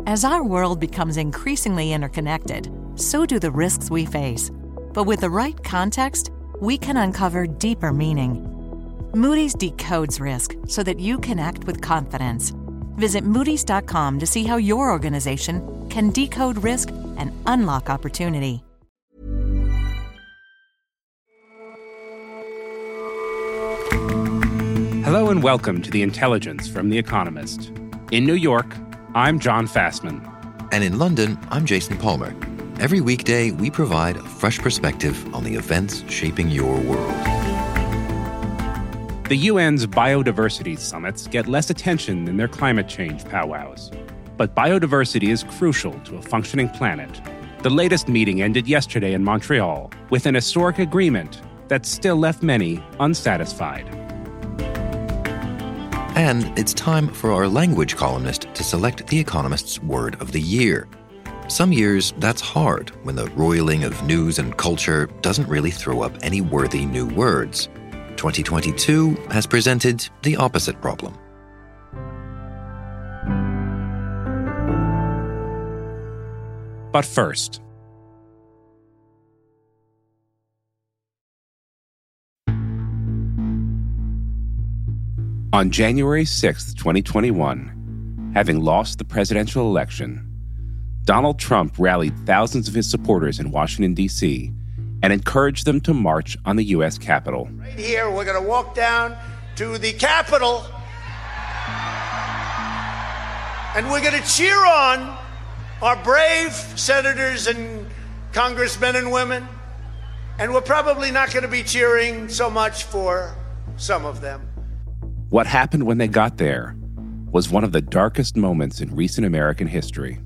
As our world becomes increasingly interconnected, so do the risks we face. But with the right context, we can uncover deeper meaning. Moody's decodes risk so that you can act with confidence. Visit Moody's.com to see how your organization can decode risk and unlock opportunity. Hello and welcome to The Intelligence from The Economist. In New York, I'm John Fassman. And in London, I'm Jason Palmer. Every weekday, we provide a fresh perspective on the events shaping your world. The UN's biodiversity summits get less attention than their climate change powwows. But biodiversity is crucial to a functioning planet. The latest meeting ended yesterday in Montreal with an historic agreement that still left many unsatisfied. And it's time for our language columnist to select The Economist's Word of the Year. Some years, that's hard when the roiling of news and culture doesn't really throw up any worthy new words. 2022 has presented the opposite problem. But first, on January 6, 2021, having lost the presidential election, Donald Trump rallied thousands of his supporters in Washington, D.C., and encouraged them to march on the U.S. Capitol. Right here, we're going to walk down to the Capitol, and we're going to cheer on our brave senators and congressmen and women, and we're probably not going to be cheering so much for some of them. What happened when they got there was one of the darkest moments in recent American history.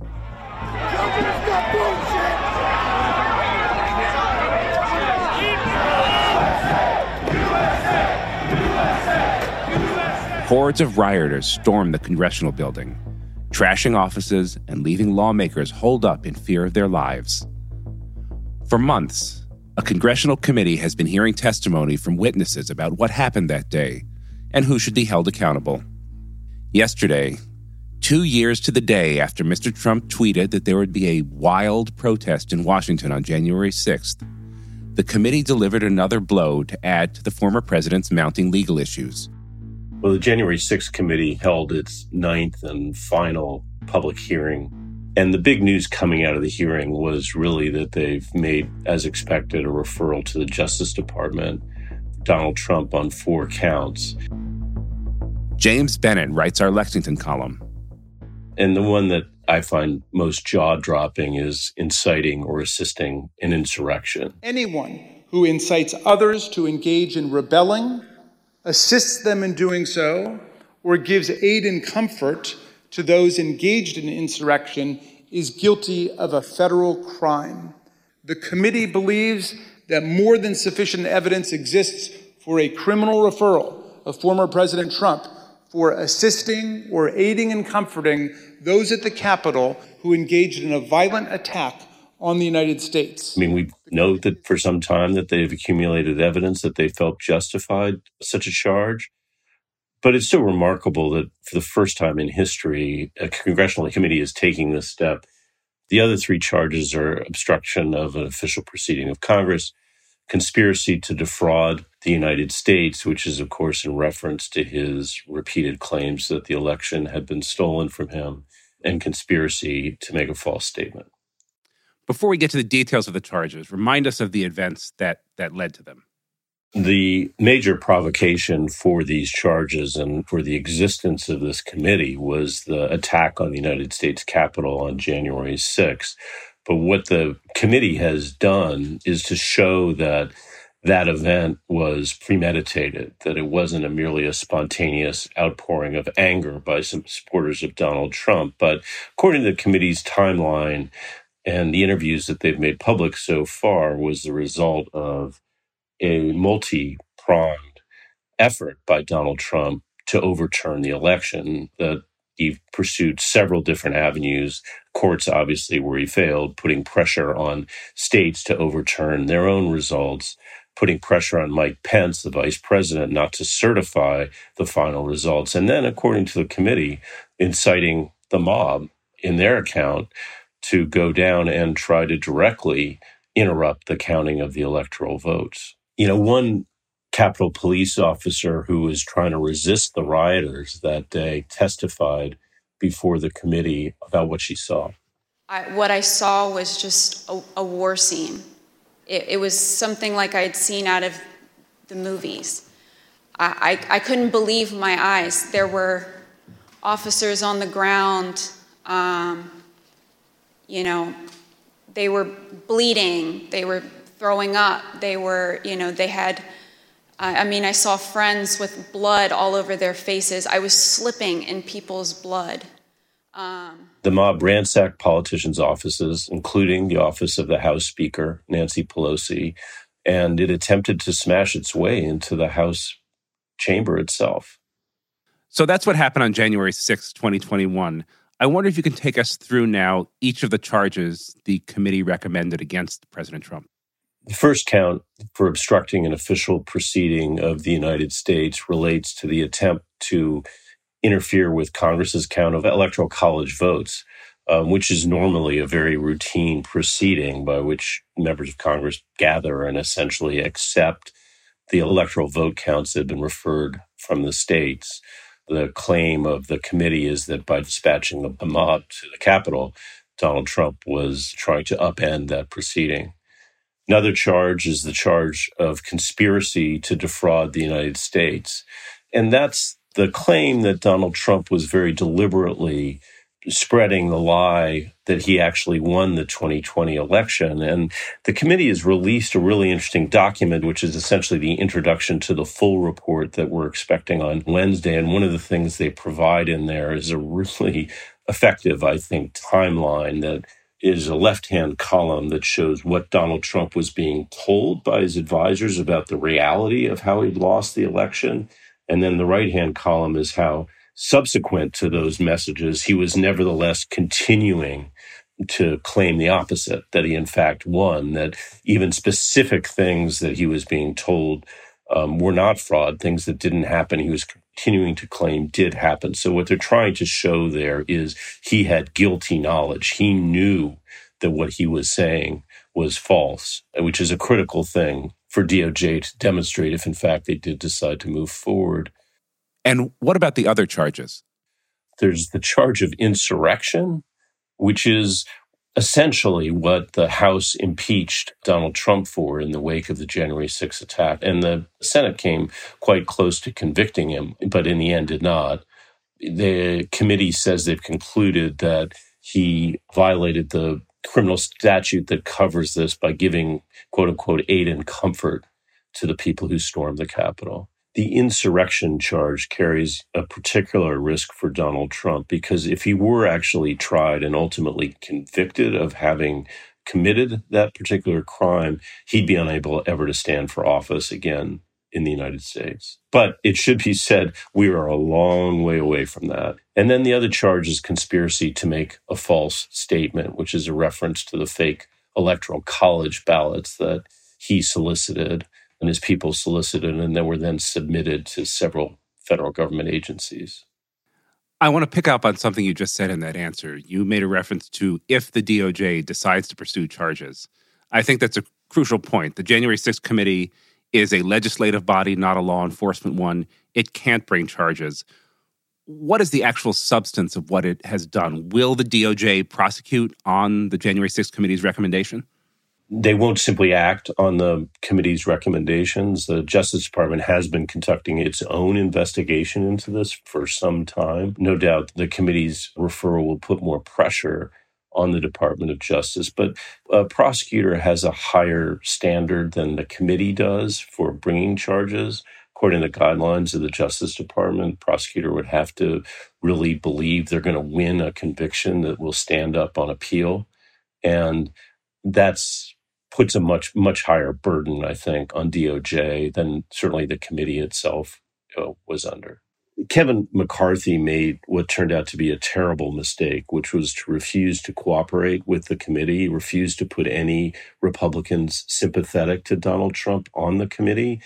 Hordes of rioters stormed the Congressional building, trashing offices and leaving lawmakers holed up in fear of their lives. For months, a congressional committee has been hearing testimony from witnesses about what happened that day and who should be held accountable. Yesterday, 2 years to the day after Mr. Trump tweeted that there would be a wild protest in Washington on January 6th, the committee delivered another blow to add to the former president's mounting legal issues. Well, the January 6th committee held its ninth and final public hearing. And the big news coming out of the hearing was really that they've made, as expected, a referral to the Justice Department, Donald Trump on 4 counts. James Bennett writes our Lexington column. And the one that I find most jaw-dropping is inciting or assisting an insurrection. Anyone who incites others to engage in rebelling, assists them in doing so, or gives aid and comfort to those engaged in insurrection is guilty of a federal crime. The committee believes that more than sufficient evidence exists for a criminal referral of former President Trump for assisting or aiding and comforting those at the Capitol who engaged in a violent attack on the United States. I mean, we know that for some time that they've accumulated evidence that they felt justified such a charge. But it's still remarkable that for the first time in history, a congressional committee is taking this step. The other 3 charges are obstruction of an official proceeding of Congress, conspiracy to defraud the United States, which is, of course, in reference to his repeated claims that the election had been stolen from him, and conspiracy to make a false statement. Before we get to the details of the charges, remind us of the events that led to them. The major provocation for these charges and for the existence of this committee was the attack on the United States Capitol on January 6th. But what the committee has done is to show that that event was premeditated, that it wasn't merely a spontaneous outpouring of anger by some supporters of Donald Trump. But according to the committee's timeline and the interviews that they've made public so far, was the result of a multi-pronged effort by Donald Trump to overturn the election. That he pursued several different avenues, courts obviously where he failed, putting pressure on states to overturn their own results, putting pressure on Mike Pence, the vice president, not to certify the final results. And then, according to the committee, inciting the mob in their account to go down and try to directly interrupt the counting of the electoral votes. One Capitol Police officer who was trying to resist the rioters that day testified before the committee about what she saw. What I saw was just a war scene. It was something like I'd seen out of the movies. I couldn't believe my eyes. There were officers on the ground, they were bleeding, they were throwing up, I saw friends with blood all over their faces. I was slipping in people's blood. The mob ransacked politicians' offices, including the office of the House Speaker, Nancy Pelosi, and it attempted to smash its way into the House chamber itself. So that's what happened on January 6, 2021. I wonder if you can take us through now each of the charges the committee recommended against President Trump. The first count for obstructing an official proceeding of the United States relates to the attempt to interfere with Congress's count of electoral college votes, which is normally a very routine proceeding by which members of Congress gather and essentially accept the electoral vote counts that have been referred from the states. The claim of the committee is that by dispatching a mob to the Capitol, Donald Trump was trying to upend that proceeding. Another charge is the charge of conspiracy to defraud the United States. And that's the claim that Donald Trump was very deliberately spreading the lie that he actually won the 2020 election. And the committee has released a really interesting document, which is essentially the introduction to the full report that we're expecting on Wednesday. And one of the things they provide in there is a really effective, I think, timeline that is a left-hand column that shows what Donald Trump was being told by his advisors about the reality of how he'd lost the election. And then the right-hand column is how, subsequent to those messages, he was nevertheless continuing to claim the opposite, that he in fact won, that even specific things that he was being told were not fraud, things that didn't happen, he was continuing to claim did happen. So what they're trying to show there is he had guilty knowledge. He knew that what he was saying was false, which is a critical thing for DOJ to demonstrate if in fact they did decide to move forward. And what about the other charges? There's the charge of insurrection, which is essentially what the House impeached Donald Trump for in the wake of the January 6th attack. And the Senate came quite close to convicting him, but in the end did not. The committee says they've concluded that he violated the criminal statute that covers this by giving, quote unquote, aid and comfort to the people who stormed the Capitol. The insurrection charge carries a particular risk for Donald Trump because if he were actually tried and ultimately convicted of having committed that particular crime, he'd be unable ever to stand for office again in the United States. But it should be said, we are a long way away from that. And then the other charge is conspiracy to make a false statement, which is a reference to the fake electoral college ballots that he solicited and his people solicited, and then were then submitted to several federal government agencies. I want to pick up on something you just said in that answer. You made a reference to if the DOJ decides to pursue charges. I think that's a crucial point. The January 6th committee is a legislative body, not a law enforcement one. It can't bring charges. What is the actual substance of what it has done? Will the DOJ prosecute on the January 6th committee's recommendation? They won't simply act on the committee's recommendations. The Justice Department has been conducting its own investigation into this for some time. No doubt the committee's referral will put more pressure on the Department of Justice, but a prosecutor has a higher standard than the committee does for bringing charges. According to the guidelines of the Justice Department, the prosecutor would have to really believe they're going to win a conviction that will stand up on appeal. And that's puts a much, much higher burden, I think, on DOJ than certainly the committee itself was under. Kevin McCarthy made what turned out to be a terrible mistake, which was to refuse to cooperate with the committee, refuse to put any Republicans sympathetic to Donald Trump on the committee.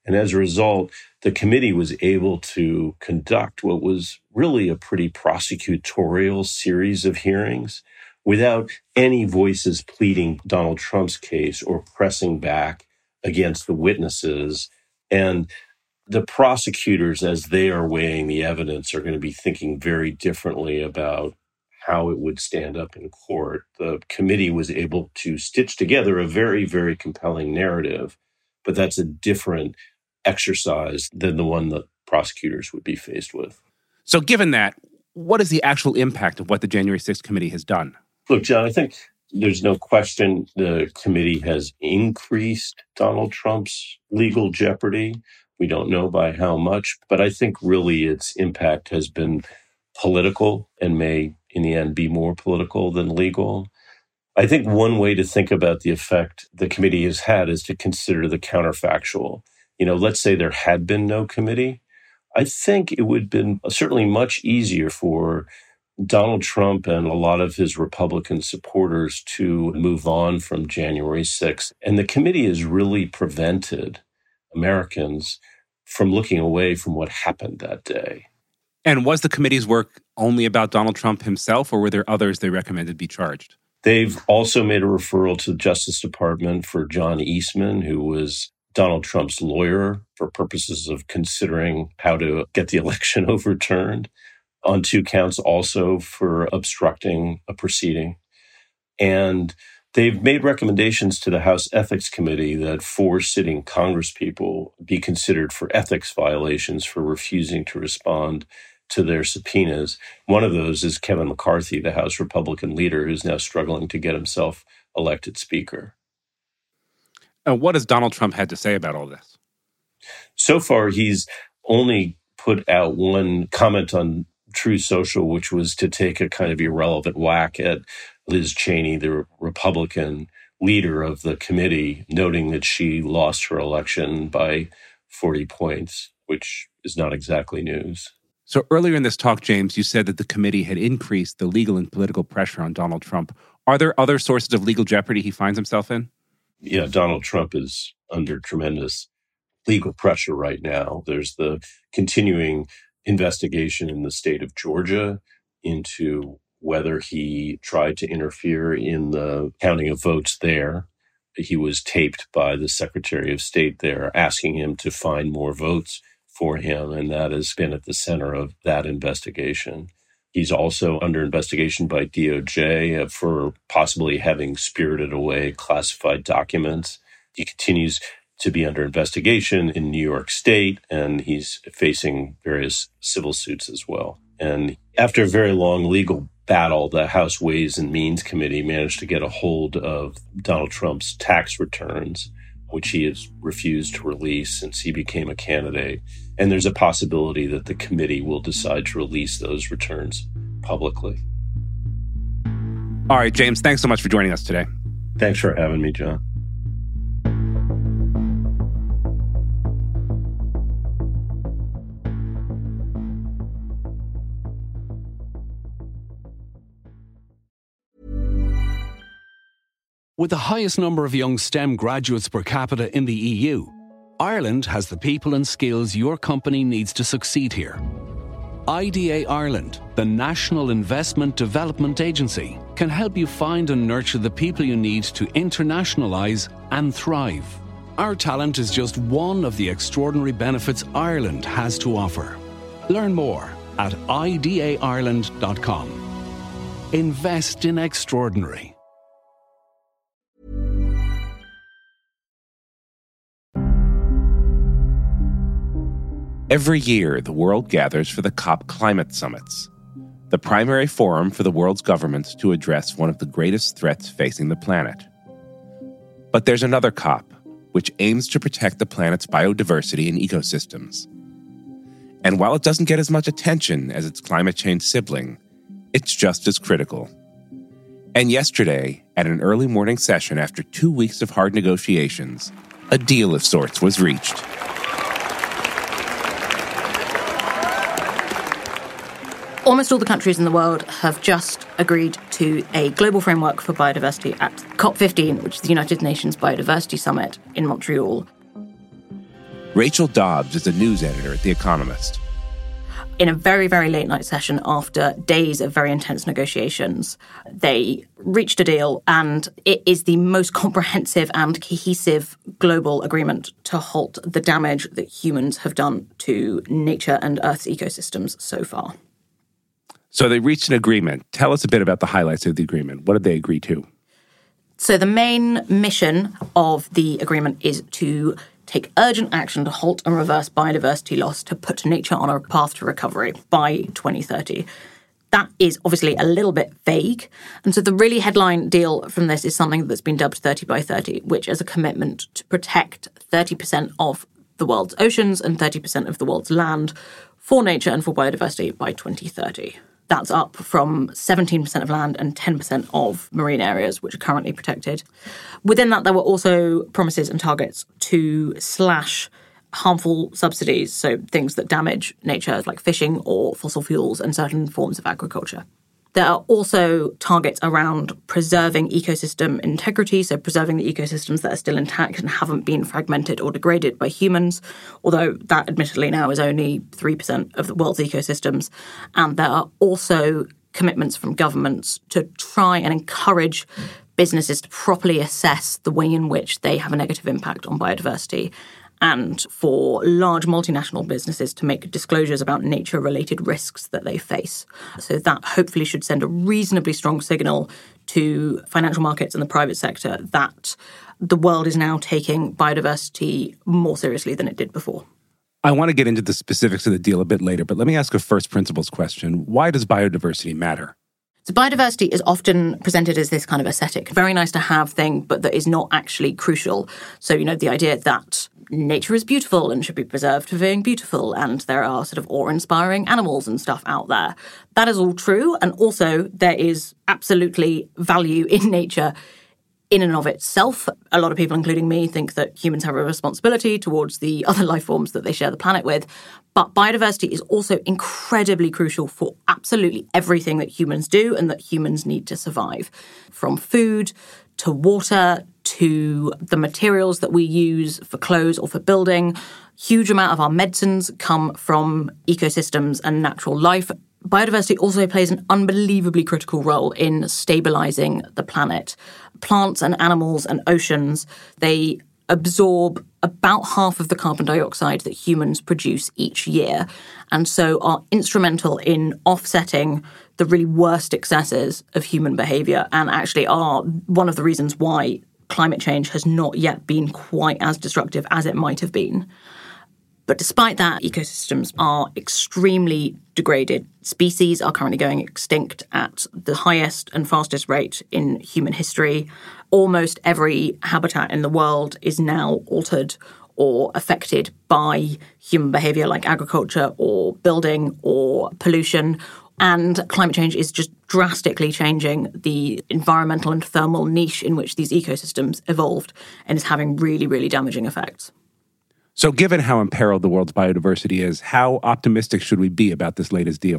And as a result, the committee was able to conduct what was really a pretty prosecutorial series of hearings without any voices pleading Donald Trump's case or pressing back against the witnesses. And the prosecutors, as they are weighing the evidence, are going to be thinking very differently about how it would stand up in court. The committee was able to stitch together a very, very compelling narrative, but that's a different exercise than the one that prosecutors would be faced with. So given that, what is the actual impact of what the January 6th committee has done? Look, John, I think there's no question the committee has increased Donald Trump's legal jeopardy. We don't know by how much, but I think really its impact has been political and may, in the end, be more political than legal. I think one way to think about the effect the committee has had is to consider the counterfactual. Let's say there had been no committee. I think it would have been certainly much easier for Donald Trump and a lot of his Republican supporters to move on from January 6th. And the committee has really prevented Americans from looking away from what happened that day. And was the committee's work only about Donald Trump himself, or were there others they recommended be charged? They've also made a referral to the Justice Department for John Eastman, who was Donald Trump's lawyer for purposes of considering how to get the election overturned, on 2 counts also for obstructing a proceeding. And they've made recommendations to the House Ethics Committee that 4 sitting congresspeople be considered for ethics violations for refusing to respond to their subpoenas. One of those is Kevin McCarthy, the House Republican leader, who's now struggling to get himself elected speaker. What has Donald Trump had to say about all this? So far, he's only put out one comment on Truth Social, which was to take a kind of irrelevant whack at Liz Cheney, the Republican leader of the committee, noting that she lost her election by 40 points, which is not exactly news. So earlier in this talk, James, you said that the committee had increased the legal and political pressure on Donald Trump. Are there other sources of legal jeopardy he finds himself in? Yeah, Donald Trump is under tremendous legal pressure right now. There's the continuing investigation in the state of Georgia into whether he tried to interfere in the counting of votes there. He was taped by the Secretary of State there asking him to find more votes for him, and that has been at the center of that investigation. He's also under investigation by DOJ for possibly having spirited away classified documents. He continues to be under investigation in New York State, and he's facing various civil suits as well. And after a very long legal battle, the House Ways and Means Committee managed to get a hold of Donald Trump's tax returns, which he has refused to release since he became a candidate. And there's a possibility that the committee will decide to release those returns publicly. All right, James, thanks so much for joining us today. Thanks for having me, John. With the highest number of young STEM graduates per capita in the EU, Ireland has the people and skills your company needs to succeed here. IDA Ireland, the National Investment Development Agency, can help you find and nurture the people you need to internationalise and thrive. Our talent is just one of the extraordinary benefits Ireland has to offer. Learn more at idaireland.com. Invest in extraordinary. Every year, the world gathers for the COP Climate Summits, the primary forum for the world's governments to address one of the greatest threats facing the planet. But there's another COP, which aims to protect the planet's biodiversity and ecosystems. And while it doesn't get as much attention as its climate change sibling, it's just as critical. And yesterday, at an early morning session after 2 weeks of hard negotiations, a deal of sorts was reached. Almost all the countries in the world have just agreed to a global framework for biodiversity at COP15, which is the United Nations Biodiversity Summit in Montreal. Rachel Dobbs is a news editor at The Economist. In a very, very late night session after days of very intense negotiations, they reached a deal, and it is the most comprehensive and cohesive global agreement to halt the damage that humans have done to nature and Earth's ecosystems so far. So they reached an agreement. Tell us a bit about the highlights of the agreement. What did they agree to? So the main mission of the agreement is to take urgent action to halt and reverse biodiversity loss to put nature on a path to recovery by 2030. That is obviously a little bit vague. And so the really headline deal from this is something that's been dubbed 30 by 30, which is a commitment to protect 30% of the world's oceans and 30% of the world's land for nature and for biodiversity by 2030. That's up from 17% of land and 10% of marine areas, which are currently protected. Within that, there were also promises and targets to slash harmful subsidies, so things that damage nature, like fishing or fossil fuels and certain forms of agriculture. There are also targets around preserving ecosystem integrity, so preserving the ecosystems that are still intact and haven't been fragmented or degraded by humans, although that admittedly now is only 3% of the world's ecosystems. And there are also commitments from governments to try and encourage businesses to properly assess the way in which they have a negative impact on biodiversity, and for large multinational businesses to make disclosures about nature-related risks that they face. So that hopefully should send a reasonably strong signal to financial markets and the private sector that the world is now taking biodiversity more seriously than it did before. I want to get into the specifics of the deal a bit later, but let me ask a first principles question. Why does biodiversity matter? So biodiversity is often presented as this kind of aesthetic, very nice to have thing, but that is not actually crucial. So, the idea that nature is beautiful and should be preserved for being beautiful, and there are sort of awe-inspiring animals and stuff out there. That is all true. And also there is absolutely value in nature in and of itself. A lot of people, including me, think that humans have a responsibility towards the other life forms that they share the planet with. But biodiversity is also incredibly crucial for absolutely everything that humans do and that humans need to survive, from food to water to the materials that we use for clothes or for building. Huge amount of our medicines come from ecosystems and natural life. Biodiversity also plays an unbelievably critical role in stabilising the planet. Plants and animals and oceans, they absorb about half of the carbon dioxide that humans produce each year, and so are instrumental in offsetting the really worst excesses of human behaviour, and actually are one of the reasons why climate change has not yet been quite as destructive as it might have been. But despite that, ecosystems are extremely degraded. Species are currently going extinct at the highest and fastest rate in human history. Almost every habitat in the world is now altered or affected by human behaviour, like agriculture or building or pollution. And climate change is just drastically changing the environmental and thermal niche in which these ecosystems evolved, and is having really, really damaging effects. So given how imperiled the world's biodiversity is, how optimistic should we be about this latest deal?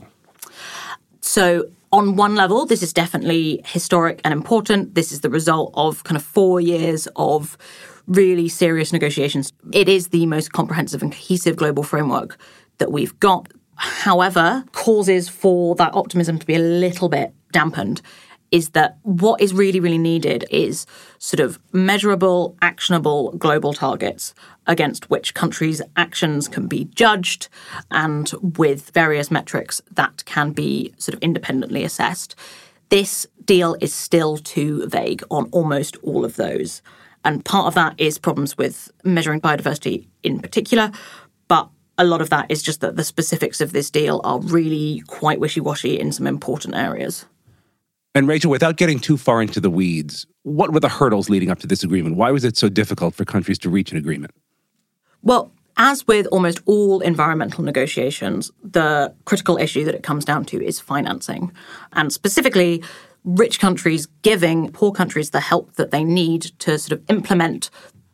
So on one level, this is definitely historic and important. This is the result of kind of 4 years of really serious negotiations. It is the most comprehensive and cohesive global framework that we've got. However, causes for that optimism to be a little bit dampened is that what is really, really needed is sort of measurable, actionable global targets against which countries' actions can be judged, and with various metrics that can be sort of independently assessed. This deal is still too vague on almost all of those. And part of that is problems with measuring biodiversity in particular, but a lot of that is just that the specifics of this deal are really quite wishy-washy in some important areas. And Rachel, without getting too far into the weeds, what were the hurdles leading up to this agreement? Why was it so difficult for countries to reach an agreement? Well, as with almost all environmental negotiations, the critical issue that it comes down to is financing. And specifically, rich countries giving poor countries the help that they need to sort of implement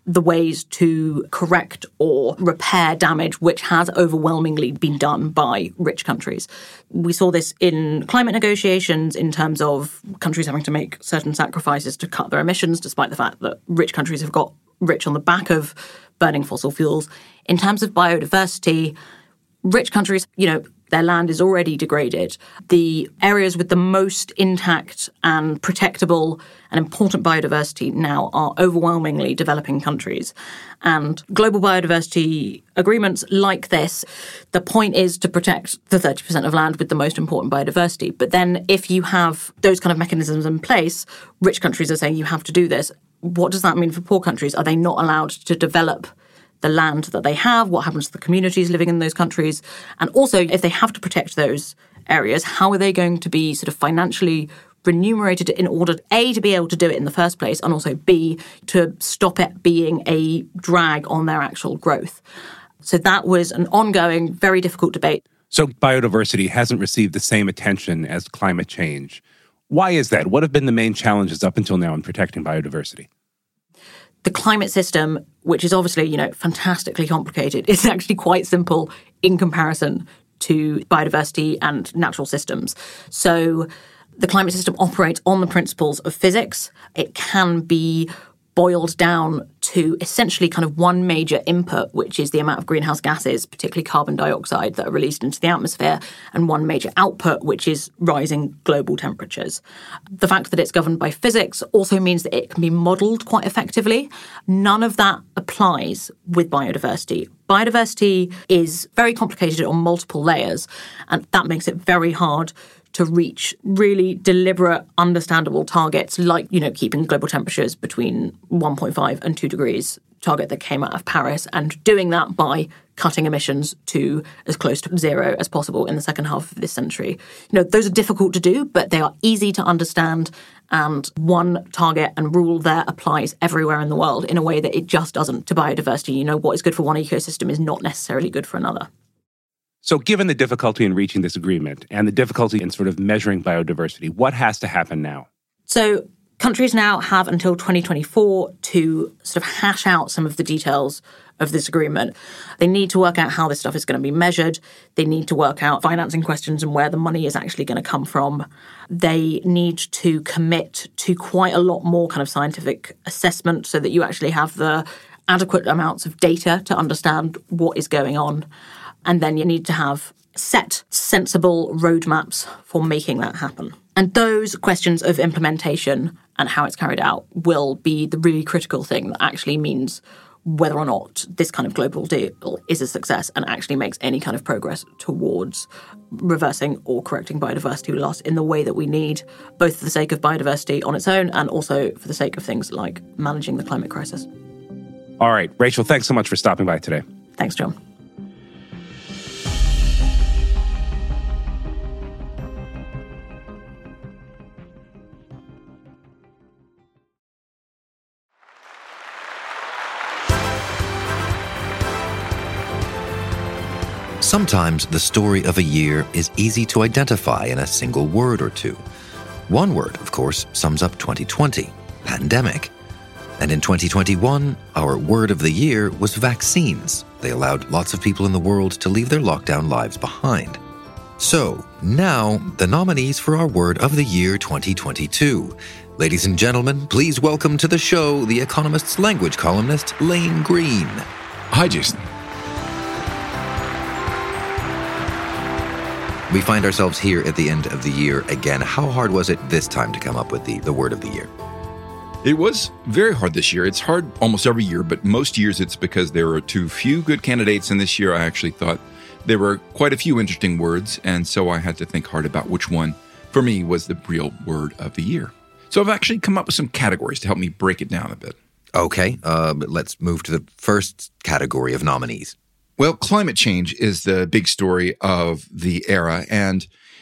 the ways to correct or repair damage which has overwhelmingly been done by rich countries. We saw this in climate negotiations in terms of countries having to make certain sacrifices to cut their emissions, despite the fact that rich countries have got rich on the back of burning fossil fuels. In terms of biodiversity, rich countries, their land is already degraded. The areas with the most intact and protectable and important biodiversity now are overwhelmingly developing countries. And global biodiversity agreements like this, the point is to protect the 30% of land with the most important biodiversity. But then if you have those kind of mechanisms in place, rich countries are saying you have to do this. What does that mean for poor countries? Are they not allowed to develop the land that they have? What happens to the communities living in those countries? And also, if they have to protect those areas, how are they going to be sort of financially remunerated in order, A, to be able to do it in the first place, and also, B, to stop it being a drag on their actual growth? So that was an ongoing, very difficult debate. So biodiversity hasn't received the same attention as climate change. Why is that? What have been the main challenges up until now in protecting biodiversity? The climate system, which is obviously, fantastically complicated, is actually quite simple in comparison to biodiversity and natural systems. So the climate system operates on the principles of physics. It can be boiled down to essentially kind of one major input, which is the amount of greenhouse gases, particularly carbon dioxide, that are released into the atmosphere, and one major output, which is rising global temperatures. The fact that it's governed by physics also means that it can be modelled quite effectively. None of that applies with biodiversity. Biodiversity is very complicated on multiple layers, and that makes it very hard to reach really deliberate, understandable targets like, keeping global temperatures between 1.5 and 2 degrees, target that came out of Paris, and doing that by cutting emissions to as close to zero as possible in the second half of this century. Those are difficult to do, but they are easy to understand, and one target and rule there applies everywhere in the world in a way that it just doesn't to biodiversity. What is good for one ecosystem is not necessarily good for another. So given the difficulty in reaching this agreement and the difficulty in sort of measuring biodiversity, what has to happen now? So countries now have until 2024 to sort of hash out some of the details of this agreement. They need to work out how this stuff is going to be measured. They need to work out financing questions and where the money is actually going to come from. They need to commit to quite a lot more kind of scientific assessment so that you actually have the adequate amounts of data to understand what is going on. And then you need to have set, sensible roadmaps for making that happen. And those questions of implementation and how it's carried out will be the really critical thing that actually means whether or not this kind of global deal is a success and actually makes any kind of progress towards reversing or correcting biodiversity loss in the way that we need, both for the sake of biodiversity on its own and also for the sake of things like managing the climate crisis. All right, Rachel, thanks so much for stopping by today. Thanks, John. Sometimes the story of a year is easy to identify in a single word or two. One word, of course, sums up 2020, pandemic. And in 2021, our word of the year was vaccines. They allowed lots of people in the world to leave their lockdown lives behind. So, now, the nominees for our word of the year 2022. Ladies and gentlemen, please welcome to the show The Economist's language columnist, Lane Green. Hi, Jason. We find ourselves here at the end of the year again. How hard was it this time to come up with the word of the year? It was very hard this year. It's hard almost every year, but most years it's because there are too few good candidates. And this year I actually thought there were quite a few interesting words. And so I had to think hard about which one, for me, was the real word of the year. So I've actually come up with some categories to help me break it down a bit. Okay, but let's move to the first category of nominees. Well, climate change is the big story of the era, and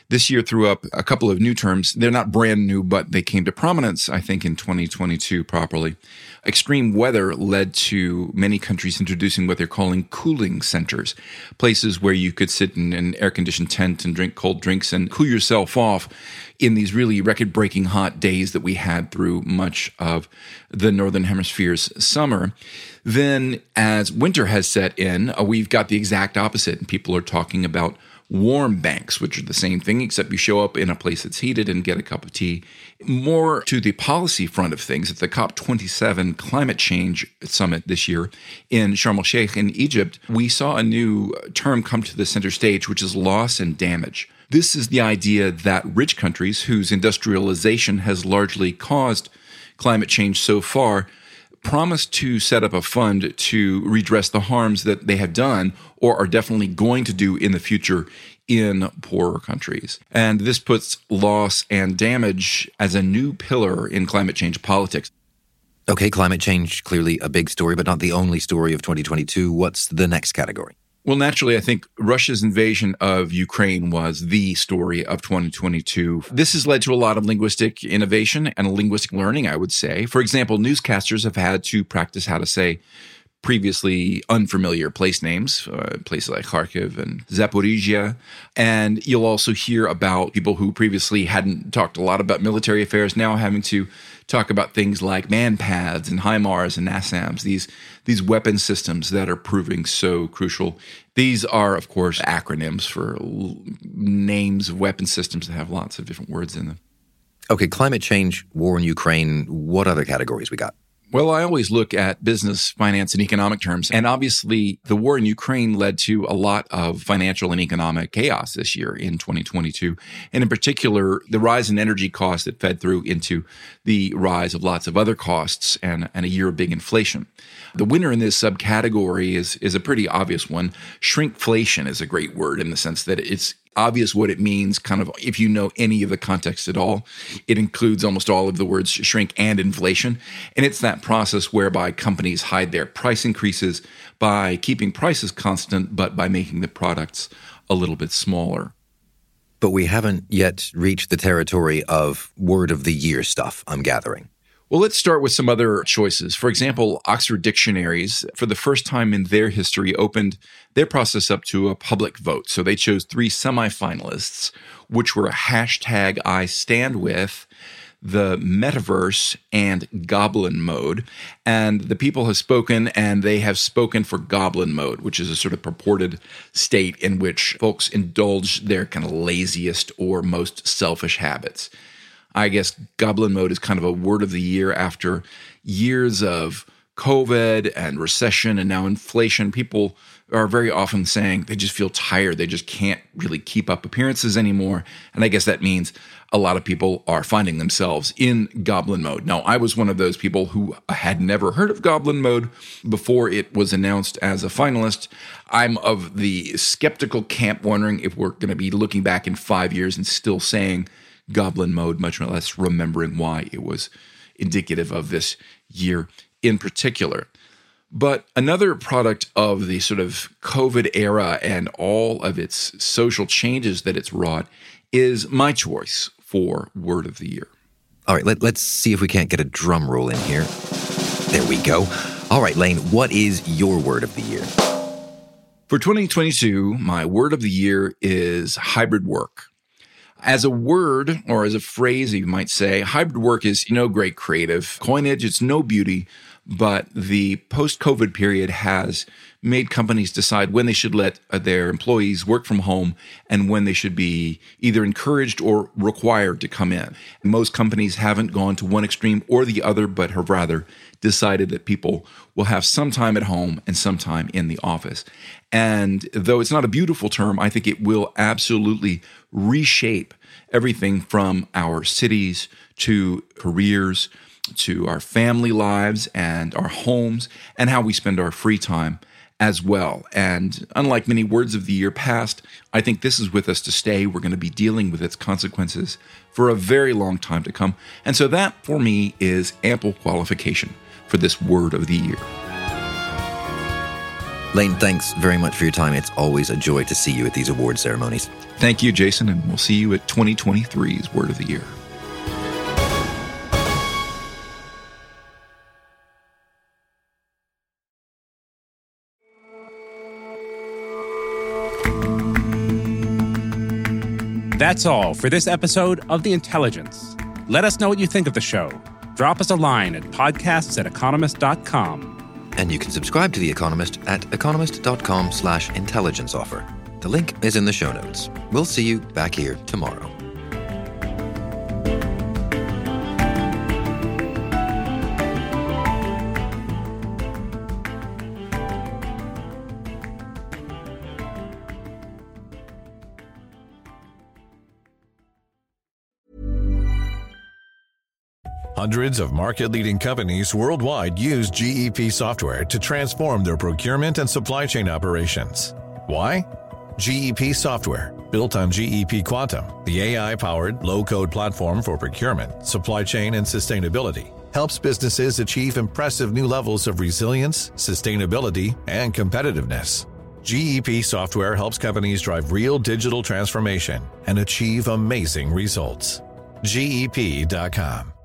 This year threw up a couple of new terms. They're not brand new, but they came to prominence, I think, in 2022 properly. Extreme weather led to many countries introducing what they're calling cooling centers, places where you could sit in an air-conditioned tent and drink cold drinks and cool yourself off in these really record-breaking hot days that we had through much of the Northern Hemisphere's summer. Then, as winter has set in, we've got the exact opposite, and people are talking about warm banks, which are the same thing, except you show up in a place that's heated and get a cup of tea. More to the policy front of things, at the COP27 climate change summit this year in Sharm el-Sheikh in Egypt, we saw a new term come to the center stage, which is loss and damage. This is the idea that rich countries whose industrialization has largely caused climate change so far promised to set up a fund to redress the harms that they have done or are definitely going to do in the future in poorer countries. And this puts loss and damage as a new pillar in climate change politics. Okay, climate change, clearly a big story, but not the only story of 2022. What's the next category? Well, naturally, I think Russia's invasion of Ukraine was the story of 2022. This has led to a lot of linguistic innovation and linguistic learning, I would say. For example, newscasters have had to practice how to say previously unfamiliar place names, places like Kharkiv and Zaporizhia. And you'll also hear about people who previously hadn't talked a lot about military affairs now having to talk about things like MANPADS and HIMARS and NASAMS, these weapon systems that are proving so crucial. These are, of course, acronyms for names of weapon systems that have lots of different words in them. Okay, climate change, war in Ukraine, what other categories we got? Well, I always look at business, finance, and economic terms. And obviously, the war in Ukraine led to a lot of financial and economic chaos this year in 2022. And in particular, the rise in energy costs that fed through into the rise of lots of other costs and a year of big inflation. The winner in this subcategory is a pretty obvious one. Shrinkflation is a great word in the sense that it's obvious what it means, kind of, if you know any of the context at all. It includes almost all of the words shrink and inflation. And it's that process whereby companies hide their price increases by keeping prices constant, but by making the products a little bit smaller. But we haven't yet reached the territory of word of the year stuff, I'm gathering. Well, let's start with some other choices. For example, Oxford Dictionaries, for the first time in their history, opened their process up to a public vote. So they chose 3 semifinalists, which were #I stand with, the metaverse, and goblin mode. And the people have spoken, and they have spoken for goblin mode, which is a sort of purported state in which folks indulge their kind of laziest or most selfish habits. I guess goblin mode is kind of a word of the year after years of COVID and recession and now inflation. People are very often saying they just feel tired. They just can't really keep up appearances anymore. And I guess that means a lot of people are finding themselves in goblin mode. Now, I was one of those people who had never heard of goblin mode before it was announced as a finalist. I'm of the skeptical camp, wondering if we're going to be looking back in 5 years and still saying goblin mode, much less remembering why it was indicative of this year in particular. But another product of the sort of COVID era and all of its social changes that it's wrought is my choice for word of the year. All right, let's see if we can't get a drum roll in here. There we go. All right, Lane, what is your word of the year? For 2022, my word of the year is hybrid work. As a word, or as a phrase, you might say, hybrid work is no great creative coinage. It's no beauty, but the post-COVID period has made companies decide when they should let their employees work from home and when they should be either encouraged or required to come in. Most companies haven't gone to one extreme or the other, but have rather decided that people will have some time at home and some time in the office. And though it's not a beautiful term, I think it will absolutely reshape everything from our cities to careers to our family lives and our homes and how we spend our free time as well. And unlike many words of the year past, I think this is with us to stay. We're going to be dealing with its consequences for a very long time to come. And so that, for me, is ample qualification for this word of the year. Lane, thanks very much for your time. It's always a joy to see you at these award ceremonies. Thank you, Jason, and we'll see you at 2023's Word of the Year. That's all for this episode of The Intelligence. Let us know what you think of the show. Drop us a line at podcasts@economist.com. And you can subscribe to The Economist at economist.com/intelligence offer. The link is in the show notes. We'll see you back here tomorrow. Hundreds of market-leading companies worldwide use GEP software to transform their procurement and supply chain operations. Why? GEP software, built on GEP Quantum, the AI-powered low-code platform for procurement, supply chain, and sustainability, helps businesses achieve impressive new levels of resilience, sustainability, and competitiveness. GEP software helps companies drive real digital transformation and achieve amazing results. GEP.com.